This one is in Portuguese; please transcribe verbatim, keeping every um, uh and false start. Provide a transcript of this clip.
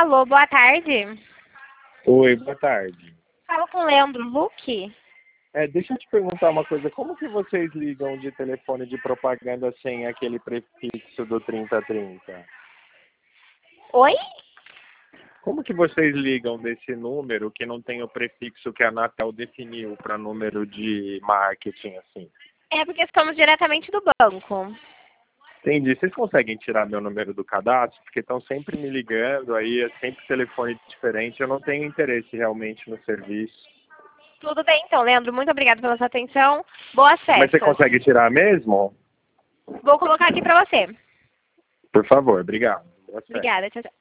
Alô, boa tarde. Oi, boa tarde. Fala com o Leandro Huck. É, deixa eu te perguntar uma coisa. Como que vocês ligam de telefone de propaganda sem aquele prefixo do trinta trinta? Oi? Como que vocês ligam desse número que não tem o prefixo que a Anatel definiu para número de marketing, assim? É porque estamos diretamente do banco. Entendi. Vocês conseguem tirar meu número do cadastro? Porque estão sempre me ligando, aí é sempre telefone diferente. Eu não tenho interesse realmente no serviço. Tudo bem então, Leandro. Muito obrigada pela sua atenção. Boas festas. Mas você consegue tirar mesmo? Vou colocar aqui para você. Por favor, obrigado. Boa Obrigada. Tchau, tchau.